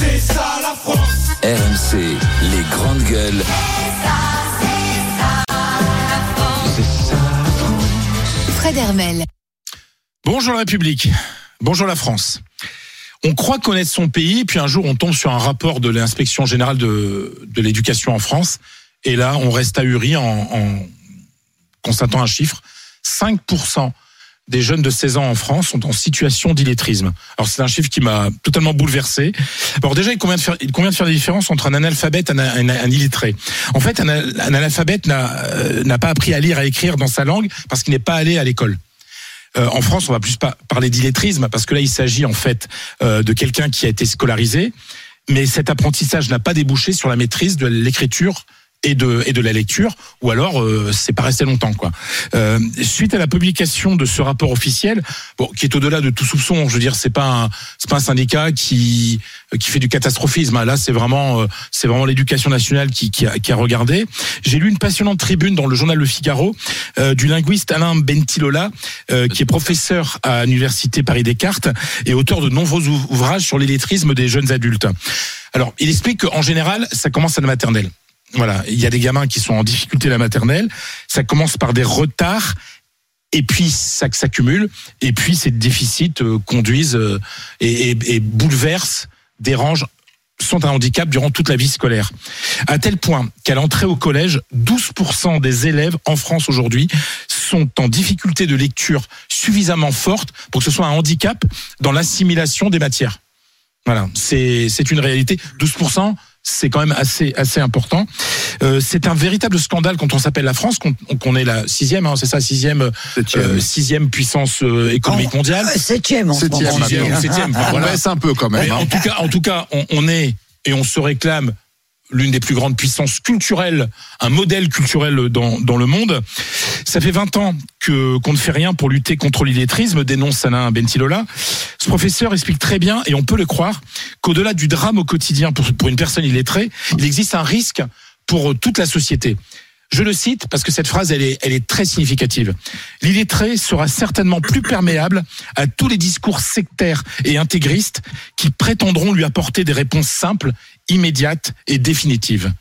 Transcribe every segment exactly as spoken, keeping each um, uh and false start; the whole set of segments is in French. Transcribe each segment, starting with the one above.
C'est ça la France. R M C, les grandes gueules. Fred Hermel. Bonjour la République, bonjour la France. On croit connaître son pays, puis un jour on tombe sur un rapport de l'inspection générale de, de l'éducation en France, et là on reste ahuri en, en constatant un chiffre. cinq pour cent des jeunes de seize ans en France sont en situation d'illettrisme. Alors c'est un chiffre qui m'a totalement bouleversé. Alors déjà, il convient de faire, il convient de faire la différence entre un analphabète et un, un, un illettré. En fait, un, un analphabète n'a, euh, n'a pas appris à lire et à écrire dans sa langue parce qu'il n'est pas allé à l'école. Euh, en France, on va plus pas parler d'illettrisme parce que là, il s'agit en fait euh, de quelqu'un qui a été scolarisé, mais cet apprentissage n'a pas débouché sur la maîtrise de l'écriture et de et de la lecture, ou alors euh, c'est pas resté longtemps quoi. Euh, suite à la publication de ce rapport officiel, bon, qui est au-delà de tout soupçon, je veux dire, c'est pas un c'est pas un syndicat qui qui fait du catastrophisme. Là, c'est vraiment euh, c'est vraiment l'éducation nationale qui qui a, qui a regardé. J'ai lu une passionnante tribune dans le journal Le Figaro euh, du linguiste Alain Bentilola, euh, qui est professeur à l'université Paris-Descartes et auteur de nombreux ouvrages sur l'illettrisme des jeunes adultes. Alors, il explique qu'en général, ça commence à la maternelle. Voilà, il y a des gamins qui sont en difficulté à la maternelle, ça commence par des retards, et puis ça s'accumule, et puis ces déficits euh, conduisent euh, et, et, et bouleversent, dérangent, sont un handicap durant toute la vie scolaire. À tel point qu'à l'entrée au collège, douze pour cent des élèves en France aujourd'hui sont en difficulté de lecture suffisamment forte pour que ce soit un handicap dans l'assimilation des matières. Voilà, c'est, c'est une réalité. douze pour cent, c'est quand même assez assez important. Euh, c'est un véritable scandale quand on s'appelle la France, qu'on, qu'on est la sixième, hein, c'est ça, sixième, euh, sixième puissance euh, économique mondiale. Euh, septième, en ce moment. Septième, septième. Enfin, voilà. On baisse un peu quand même. Mais en tout cas, en tout cas, on, on est et on se réclame l'une des plus grandes puissances culturelles, un modèle culturel dans, dans le monde. Ça fait vingt ans que, qu'on ne fait rien pour lutter contre l'illettrisme, dénonce Alain Bentilola. Ce professeur explique très bien, et on peut le croire, qu'au-delà du drame au quotidien pour, pour une personne illettrée, il existe un risque pour toute la société. Je le cite parce que cette phrase, elle est, elle est très significative. L'illettré sera certainement plus perméable à tous les discours sectaires et intégristes qui prétendront lui apporter des réponses simples, immédiates et définitives.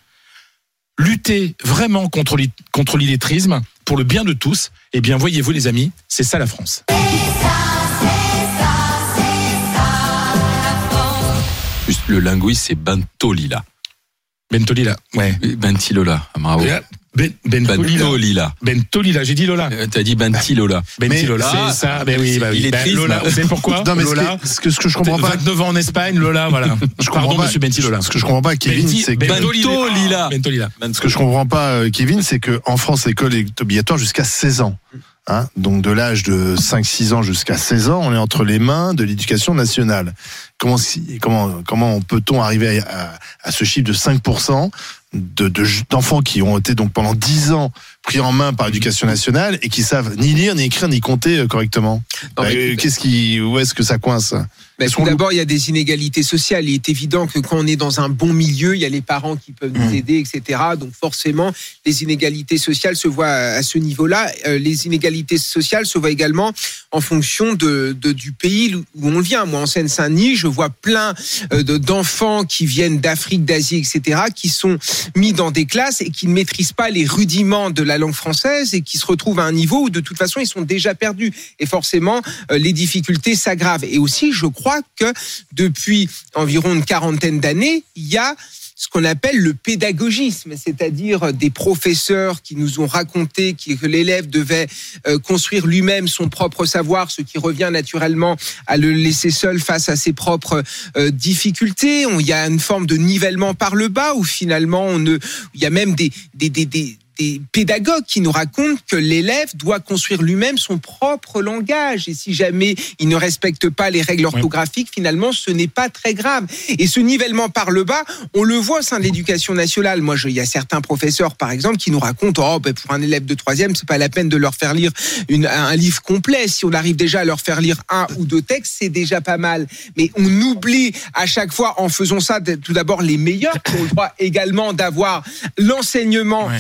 Lutter vraiment contre, contre l'illettrisme, pour le bien de tous, eh bien, voyez-vous les amis, c'est ça la France. C'est ça, c'est ça, c'est ça, la France. Juste le linguiste, c'est Bentolila. Bentolila, ouais. Bentilola, bravo. Ben, Bentolila. Bentolila. Bentolila, j'ai dit Lola. Euh, t'as dit Bentilola. Bentilola, c'est ça, ben oui, bah oui. Ben, Lola, vous savez pourquoi? Non, mais Lola, ce que, ce que je comprends pas. vingt-neuf ans en Espagne, Lola, voilà. Je Pardon, pas, monsieur Bentilola. Ce que je comprends pas, Kevin, Benti, c'est que. Bentolila. Bentolila. Ce que je comprends pas, Kevin, c'est que en France, l'école est obligatoire jusqu'à seize ans. Hein, donc de l'âge de cinq six ans jusqu'à seize ans, on est entre les mains de l'éducation nationale. Comment, comment, comment peut-on arriver à, à, à ce chiffre de cinq pour cent de, de, d'enfants qui ont été donc pendant dix ans pris en main par l'éducation nationale et qui savent ni lire, ni écrire, ni compter correctement? Non, mais, euh, qu'est-ce qui, où est-ce que ça coince? Bah, tout d'abord, il y a des inégalités sociales. Il est évident que quand on est dans un bon milieu, il y a les parents qui peuvent nous aider, et cetera. Donc forcément, les inégalités sociales se voient à ce niveau-là. Euh, les inégalités sociales se voient également en fonction de, de du pays où on vient. Moi, en Seine-Saint-Denis, je vois plein euh, de, d'enfants qui viennent d'Afrique, d'Asie, et cetera, qui sont mis dans des classes et qui ne maîtrisent pas les rudiments de la langue française et qui se retrouvent à un niveau où de toute façon, ils sont déjà perdus. Et forcément, euh, les difficultés s'aggravent. Et aussi, je crois que depuis environ une quarantaine d'années, il y a ce qu'on appelle le pédagogisme, c'est-à-dire des professeurs qui nous ont raconté que l'élève devait construire lui-même son propre savoir, ce qui revient naturellement à le laisser seul face à ses propres difficultés. Il y a une forme de nivellement par le bas où finalement on ne, il y a même des des des, des des pédagogues qui nous racontent que l'élève doit construire lui-même son propre langage. Et si jamais il ne respecte pas les règles orthographiques, oui. finalement, ce n'est pas très grave. Et ce nivellement par le bas, on le voit au sein de l'éducation nationale. Moi, je, il y a certains professeurs, par exemple, qui nous racontent, oh, ben, pour un élève de troisième, c'est pas la peine de leur faire lire une, un livre complet. Si on arrive déjà à leur faire lire un ou deux textes, c'est déjà pas mal. Mais on oublie à chaque fois, en faisant ça, tout d'abord, les meilleurs qui ont le droit également d'avoir l'enseignement, ouais. le meilleur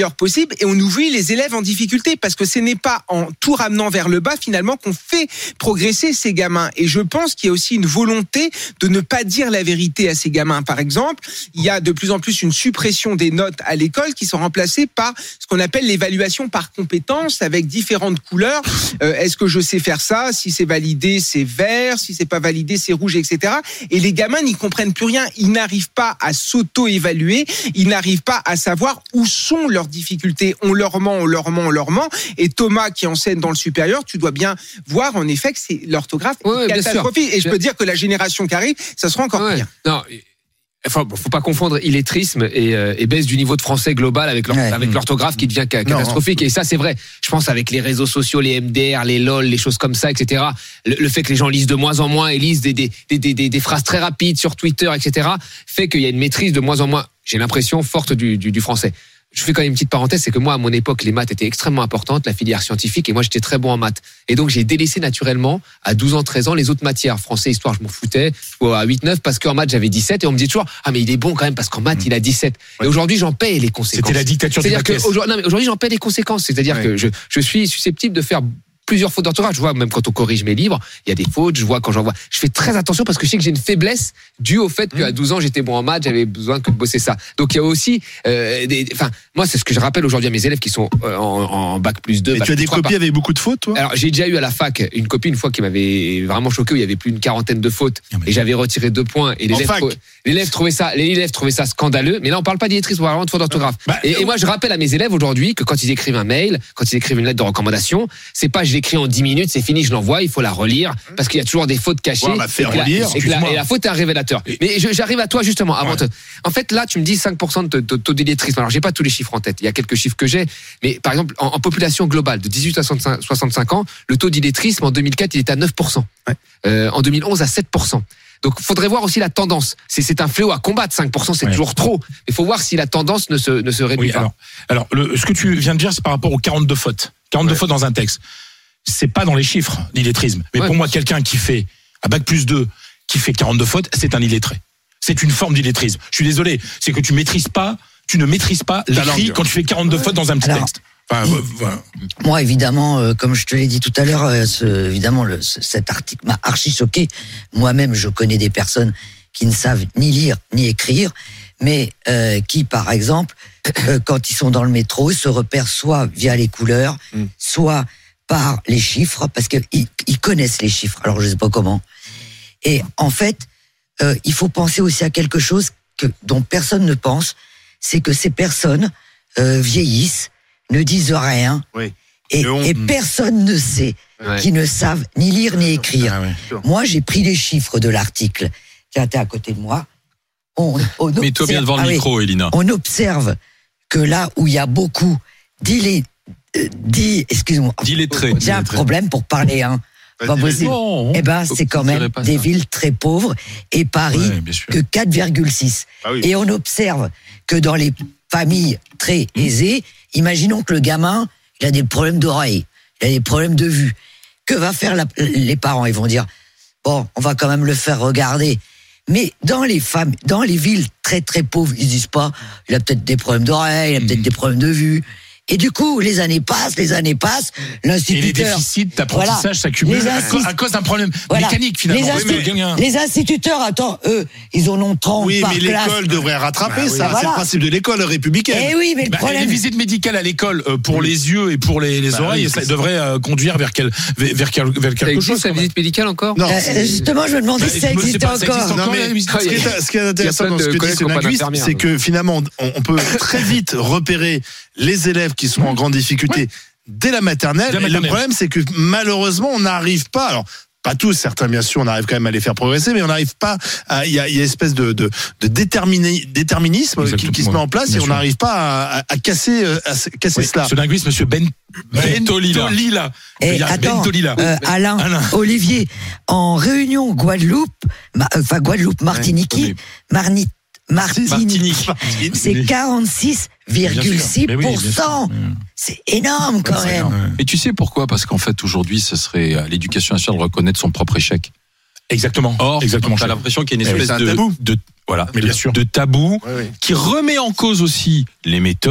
meilleur possible et on oublie les élèves en difficulté parce que ce n'est pas en tout ramenant vers le bas finalement qu'on fait progresser ces gamins. Et je pense qu'il y a aussi une volonté de ne pas dire la vérité à ces gamins. Par exemple, il y a de plus en plus une suppression des notes à l'école qui sont remplacées par ce qu'on appelle l'évaluation par compétence avec différentes couleurs. Euh, est-ce que je sais faire ça? Si c'est validé, c'est vert. Si c'est pas validé, c'est rouge, et cetera. Et les gamins n'y comprennent plus rien. Ils n'arrivent pas à s'auto-évaluer. Ils n'arrivent pas à savoir où sont leurs difficultés. On leur ment, on leur ment, on leur ment. Et Thomas, qui enseigne dans le supérieur, tu dois bien voir en effet que c'est l'orthographe ouais, catastrophique. Et je peux dire que la génération qui arrive, ça sera encore ouais. pire. Non. Enfin, faut pas confondre illettrisme et, euh, et baisse du niveau de français global avec, l'or- ouais. avec l'orthographe qui devient ca- catastrophique. Non. Et ça, c'est vrai. Je pense avec les réseaux sociaux, les M D R, les LOL, les choses comme ça, et cetera. Le, le fait que les gens lisent de moins en moins et lisent des, des, des, des, des phrases très rapides sur Twitter, et cetera, fait qu'il y a une maîtrise de moins en moins, j'ai l'impression, forte du, du, du français. Je fais quand même une petite parenthèse, c'est que moi, à mon époque, les maths étaient extrêmement importantes, la filière scientifique, et moi, j'étais très bon en maths. Et donc, j'ai délaissé naturellement, à douze ans, treize ans, les autres matières. Français, histoire, je m'en foutais, à huit neuf, parce qu'en maths, j'avais dix-sept, et on me dit toujours, ah, mais il est bon quand même, parce qu'en maths, il a dix-sept. Ouais. Et aujourd'hui, j'en paie les conséquences. C'était la dictature du bac S. C'est-à-dire que, non, mais aujourd'hui, j'en paie les conséquences. C'est-à-dire ouais. que je, je suis susceptible de faire plusieurs fautes d'orthographe. Je vois, même quand on corrige mes livres, il y a des fautes, je vois quand j'en vois. Je fais très attention parce que je sais que j'ai une faiblesse due au fait qu'à douze ans, j'étais bon en maths, j'avais besoin que de bosser ça. Donc, il y a aussi, euh, des, enfin, moi, c'est ce que je rappelle aujourd'hui à mes élèves qui sont euh, en, en bac plus deux. Et bac tu as des trois, copies par... avec beaucoup de fautes, toi? Alors, j'ai déjà eu à la fac une copie une fois qui m'avait vraiment choqué où il y avait plus d'une quarantaine de fautes et j'avais retiré deux points et l'élève, trou... l'élève trouvait ça, l'élève trouvait ça scandaleux. Mais là, on parle pas d'illettrisme, on parle vraiment de faute d'orthographe. Bah, et, et moi, je rappelle à mes élèves aujourd'hui que quand ils écrivent un mail, quand ils écrivent une lettre de recommandation, c'est pas je l'écris en dix minutes, c'est fini, je l'envoie, il faut la relire parce qu'il y a toujours des fautes cachées. Ouais, on va faire et, la, relire, et, la, et la faute est un révélateur. Mais je, j'arrive à toi justement. Avant ouais. te, en fait, là, tu me dis cinq pour cent de taux d'illettrisme. Alors, j'ai pas tous les chiffres en tête. Il y a quelques chiffres que j'ai, mais par exemple, en, en population globale de dix-huit à soixante-cinq ans, le taux d'illettrisme en deux mille quatre, il était à neuf pour cent. Ouais. Euh, en deux mille onze, à sept pour cent. Donc, faudrait voir aussi la tendance. C'est, c'est un fléau à combattre. cinq pour cent, c'est ouais. toujours trop. Il faut voir si la tendance ne se, ne se réduit oui, pas. Alors, alors le, ce que tu viens de dire, c'est par rapport aux quarante-deux fautes. quarante-deux ouais. fautes dans un texte. C'est pas dans les chiffres, l'illettrisme. Mais ouais. pour moi, quelqu'un qui fait, à bac plus deux, qui fait quarante-deux fautes, c'est un illettré. C'est une forme d'illettrisme. Je suis désolé. C'est que tu maîtrises pas, tu ne maîtrises pas l'écrit quand tu fais quarante-deux ouais. fautes dans un petit alors, texte. Enfin, euh, voilà. Moi, évidemment, euh, comme je te l'ai dit tout à l'heure, euh, ce, évidemment, le, ce, cet article m'a archi choqué. Moi-même, je connais des personnes qui ne savent ni lire ni écrire, mais euh, qui, par exemple, euh, quand ils sont dans le métro, ils se repèrent soit via les couleurs, mm. soit par les chiffres, parce qu'ils ils connaissent les chiffres. Alors, je sais pas comment. Et en fait, euh, il faut penser aussi à quelque chose que, dont personne ne pense, c'est que ces personnes euh, vieillissent, ne disent rien, oui. et, on... et personne ne sait ouais. qu'ils ne savent ni lire ni écrire. Ah, ouais. Moi, j'ai pris les chiffres de l'article. Tiens, t'es à côté de moi. On, on observe... Mets-toi bien devant le ah, micro, oui. Elina. On observe que là où il y a beaucoup d'illettrés, euh, dit, excuse-moi, d'illettrés, j'ai un problème pour parler, hein. Pas possible. Bon, eh ben, c'est quand même des ça. villes très pauvres et Paris ouais, que quatre virgule six. Ah oui. Et on observe que dans les familles très aisées, imaginons que le gamin, il a des problèmes d'oreille, il a des problèmes de vue. Que va faire la, les parents? Ils vont dire, bon, on va quand même le faire regarder. Mais dans les familles, dans les villes très très pauvres, ils disent pas, il a peut-être des problèmes d'oreille, il a peut-être mmh. des problèmes de vue. Et du coup, les années passent, les années passent, l'instituteur... Et les déficits d'apprentissage voilà, s'accumulent instit... à cause d'un problème voilà, mécanique, finalement. Les, insti... oui, mais... les instituteurs, attends, eux, ils en ont trente oui, par classe. Oui, mais l'école devrait rattraper bah, ça. Oui, voilà. C'est le principe de l'école républicaine. Eh oui, mais le bah, problème... Les visites médicales à l'école euh, pour oui. les yeux et pour les, les bah, oreilles, oui, ça devrait euh, conduire vers, quel, vers, vers, quel, vers quelque chose. Ça visite médicale encore? Non. Euh, justement, je me demandais si ça existait encore. Ce qui est intéressant dans ce que dit ce linguiste, c'est que finalement, on peut très vite repérer les élèves qui sont en grande difficulté ouais. dès la maternelle. Et le problème, c'est que malheureusement, on n'arrive pas. Alors, pas tous, certains bien sûr, on arrive quand même à les faire progresser, mais on n'arrive pas à. Il y a, il y a une espèce de, de, de déterminé, déterminisme qui, qui se met en place bien et sûr. On n'arrive pas à, à casser, à casser oui, cela. Ce linguiste, monsieur Ben. Bentolila. Bentolila. Et attends, euh, Alain, Alain, Olivier, en réunion Guadeloupe, enfin Guadeloupe, Martinique, ouais, Marnite. Martinique, Martinique, c'est quarante-six virgule six pour cent. Oui, c'est énorme quand ouais, même. Énorme. Et tu sais pourquoi? Parce qu'en fait, aujourd'hui, ce serait à l'éducation nationale de reconnaître son propre échec. Exactement. Or, exactement. T'as l'impression qu'il y a une espèce de, tabou. de, voilà, mais bien sûr. de tabou oui, oui. qui remet en cause aussi les méthodes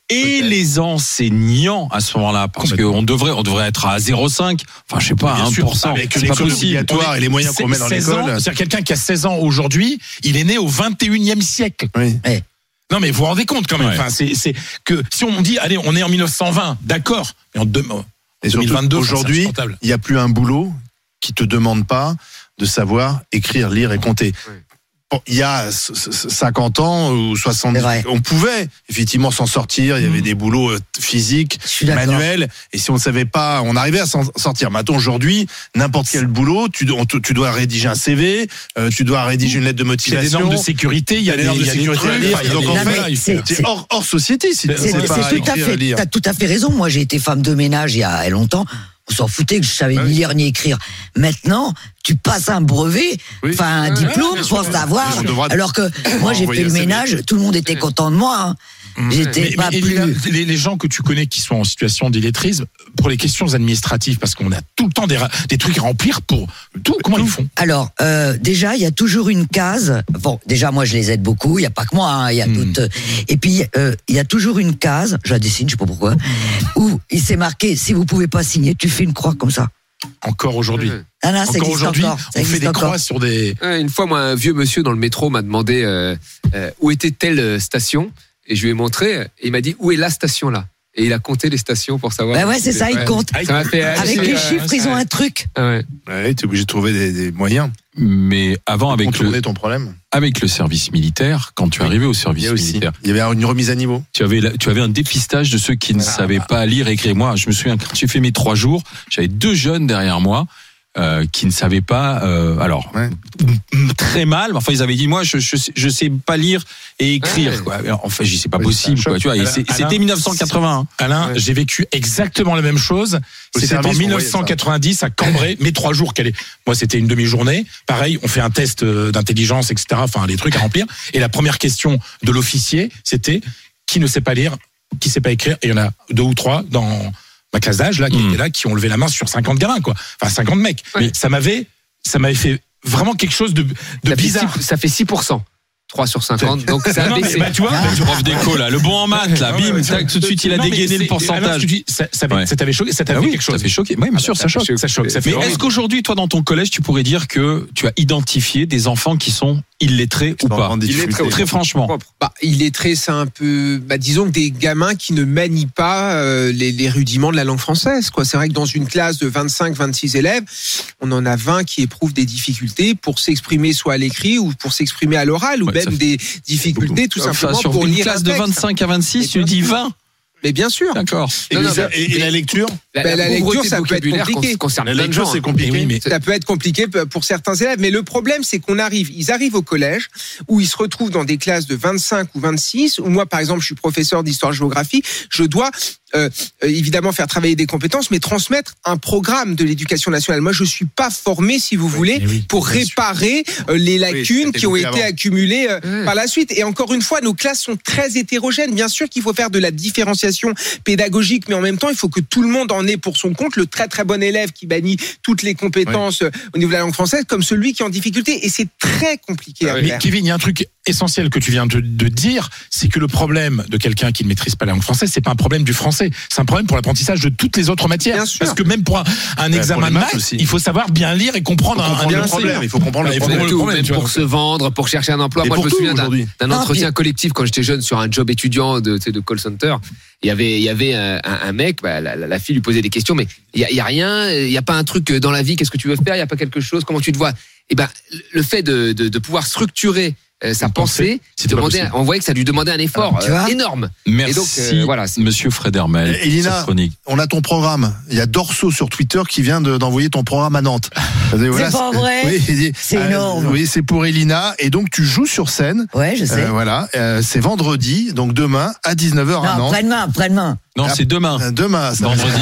et Peut-être. les enseignants à ce moment-là, parce Complètement. qu'on devrait, on devrait être à zéro virgule cinq, enfin je sais pas, Bien un sûr, pour cent. avec C'est pas l'école possible. obligatoire et les moyens qu'on met dans seize ans, l'école. C'est-à-dire quelqu'un qui a seize ans aujourd'hui, il est né au vingt et unième siècle. Oui. Non, mais vous vous rendez compte quand même. Ouais. Enfin, c'est, c'est que si on dit, allez, on est en mille neuf cent vingt, d'accord, mais en deux, Et surtout, deux mille vingt-deux, aujourd'hui, c'est insupportable. il n'y a plus un boulot qui te demande pas de savoir écrire, lire et compter. Oui. Bon, il y a c- c- cinquante ans ou soixante, C'est vrai. on pouvait effectivement s'en sortir. Il y avait des boulots euh, physiques, Je suis d'accord. manuels. Et si on ne savait pas, on arrivait à s'en sortir. Maintenant, aujourd'hui, n'importe quel boulot, tu, on te- tu dois rédiger un C V, euh, tu dois rédiger une lettre de Il y a motivation. des normes de sécurité, il y a des, normes de il y a des sécurité trucs, à lire. enfin, il y a Donc, des- en Non, fait, mais il c'est- faut- C'est hors, hors société si tu C'est- ne sais C'est pas c'est tout à écrire et fait. lire. T'as tout à fait raison. Moi, j'ai été femme de ménage il y a longtemps. On s'en foutait que je savais Ouais. ni lire ni écrire. Maintenant, tu passes un brevet, Oui. enfin un Ouais, diplôme bien sûr. pour savoir. On devra- Alors que moi, j'ai envoyer fait le un C V. ménage, tout le monde était content de moi. hein. J'étais Mais- pas mais plus. évidemment, les, les gens que tu connais qui sont en situation d'illettrisme, pour les questions administratives, parce qu'on a tout le temps des, ra- des trucs à remplir pour tout, comment ils font? Alors, euh, déjà, il y a toujours une case. Bon, déjà, moi, je les aide beaucoup. Il y a pas que moi. hein, Il y a Hmm. d'autres. Et puis, euh, il y a toujours une case. Je la dessine, je sais pas pourquoi. Où il s'est marqué si vous pouvez pas signer, tu fais une croix comme ça. Encore aujourd'hui. Ouais. Ah non, ça Encore existe aujourd'hui, encore. Ça on fait existe des encore. croix sur des. Ouais, Une fois, moi, un vieux monsieur dans le métro m'a demandé euh, euh, où était telle euh, station, et je lui ai montré, et il m'a dit où est la station là. Et il a compté les stations pour savoir. Bah ouais, c'est ça, il Ouais. compte. Ça m'a fait Avec halluciner, les ouais. chiffres, ils ont un truc. Ah ouais. Ouais, tu es obligé de trouver des, des moyens Mais avant, pour avec contourner le, ton problème. avec le service militaire, quand tu es arrivé au Il service y a aussi. militaire, Il y avait une remise à niveau. tu avais, la- tu avais un dépistage de ceux qui ne savaient pas lire et écrire. Moi, je me souviens, quand j'ai fait mes trois jours, j'avais deux jeunes derrière moi euh, qui ne savaient pas, euh, alors, Ouais. m- m- très mal, enfin, ils avaient dit, moi, je, je, sais- je sais pas lire et écrire. Ouais. Quoi. En fait, j'ai dit, c'est pas Ouais, possible. c'est un Quoi, tu vois, et Alain- c'est- Alain- c'était mille neuf cent quatre-vingt-un. Alain, Ouais. j'ai vécu exactement la même chose. Au C'était en service, on mille neuf cent quatre-vingt-dix à Cambrai, mes trois jours qu'elle est. Moi, c'était une demi-journée. Pareil, on fait un test euh, d'intelligence, et cetera. Enfin, les trucs à remplir. Et la première question de l'officier, c'était qui ne sait pas lire, qui ne sait pas écrire. Et il y en a deux ou trois dans ma classe d'âge là qui Mm. étaient là, qui ont levé la main sur cinquante gamins, quoi. Enfin, cinquante mecs. Ouais. Mais ça m'avait, ça m'avait fait vraiment quelque chose de, de Ça fait bizarre. six- Ça fait six pour cent. trois sur cinquante. Donc ça a Non, mais, baissé. bah, tu vois, Le prof d'éco, là, le bon en maths, là, Non, mais- bim, tac, tout de suite, il a Non, mais dégainé c'est- le Alain, pourcentage. tu dis, ça, ça, Ouais. ça t'avait choqué, ça Ah t'avait oui, fait quelque chose. ça fait choquer. Oui, bien sûr, ça choque. Ça choque, ça fait Mais horrible. est-ce qu'aujourd'hui, toi, dans ton collège, tu pourrais dire que tu as identifié des enfants qui sont illettrés ou Dans pas? grande difficulté. Illettrés, Très franchement. Propre. Bah, illettré, c'est un peu, bah, disons que des gamins qui ne manient pas euh, les, les rudiments de la langue française. Quoi. C'est vrai que dans une classe de vingt-cinq, vingt-six élèves, on en a vingt qui éprouvent des difficultés pour s'exprimer soit à l'écrit ou pour s'exprimer à l'oral, ou Ouais, ça même fait des difficultés tout Enfin, simplement sur pour une lire classe un de texte. vingt-cinq à vingt-six, tu bien dis sûr. vingt. Mais bien sûr. D'accord. Et, Non, non, les- mais- et- et la lecture La, Ben, la lecture, pauvreté ça de peut être vocabulaire compliqué. con- concerne La plein de lecture, gens. c'est hein. compliqué. Eh oui, mais- Ça peut être compliqué pour certains élèves, mais le problème, c'est qu'on arrive, ils arrivent au collège où ils se retrouvent dans des classes de vingt-cinq ou vingt-six. Où moi, par exemple, je suis professeur d'histoire-géographie, je dois euh, euh, évidemment faire travailler des compétences, mais transmettre un programme de l'éducation nationale. Moi, je suis pas formé, si vous voulez, mais oui, pour bien sûr. réparer euh, les lacunes c'était qui ont compris été avant. accumulées euh, Ouais. par la suite. Et encore une fois, nos classes sont très hétérogènes. Bien sûr qu'il faut faire de la différenciation pédagogique, mais en même temps, il faut que tout le monde en ait pour son compte. Le très très bon élève qui bannit toutes les compétences euh, au niveau de la langue française, comme celui qui est en difficulté. Et c'est très compliqué à Mais faire. Kevin, il y a un truc essentiel que tu viens de, de dire, c'est que le problème de quelqu'un qui ne maîtrise pas la langue française, c'est pas un problème du français, c'est un problème pour l'apprentissage de toutes les autres matières. Bien sûr. Parce que même pour un, un Ouais, examen pour les de maths maths, aussi. il faut savoir bien lire et comprendre un, comprendre un le bien problème, sûr. il faut comprendre le Il faut problème. Pour, le tout, problème, même tu vois, pour donc. se vendre, pour chercher un emploi. Et Moi, pour je me tout, souviens d'un aujourd'hui. d'un Non, entretien puis- collectif quand j'étais jeune sur un job étudiant de, tu sais, de call center. Il y avait, il y avait un, un- un mec, bah, la, la- la fille lui posait des questions, mais il y a, il y a rien, il y a pas un truc dans la vie. Qu'est-ce que tu veux faire? Il y a pas quelque chose? Comment tu te vois? Et ben, le fait de, de, de pouvoir structurer euh, sa Une pensée, pensée, c'était pas demandait, possible. on voyait que ça lui demandait un effort Tu euh, vois énorme. Merci, Et donc, euh, voilà, c'est- monsieur Fred Hermel. Et Elina, pour cette chronique. On a ton programme. Il y a Dorso sur Twitter qui vient de- d'envoyer ton programme à Nantes. C'est pas vrai. Oui, il dit, C'est euh, énorme. Oui, c'est pour Elina. Et donc, tu joues sur scène. Ouais, je sais. Euh, voilà. Euh, c'est vendredi, donc demain, à dix-neuf heures à non, Nantes. après-demain, après-demain. Non, c'est demain. Euh, Demain, ça Vendredi.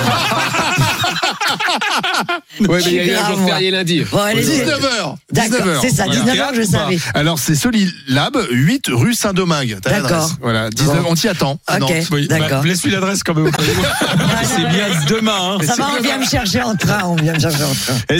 Ouais, mais il y a eu un Grave, jour moi. férié lundi. Bon, allez, c'est- dix-neuf heures. D'accord, c'est ça, Voilà. dix-neuf heures, je savais. Alors, c'est Solilab, huit rue Saint-Domingue. T'as D'accord. l'adresse. Voilà. dix-neuf, Bon. on t'y attend. à Ok. Nantes. Oui, D'accord. bah, laisse-lui l'adresse quand même. C'est bien demain. Hein. Ça va, on vient me chercher en train, on vient me chercher en train.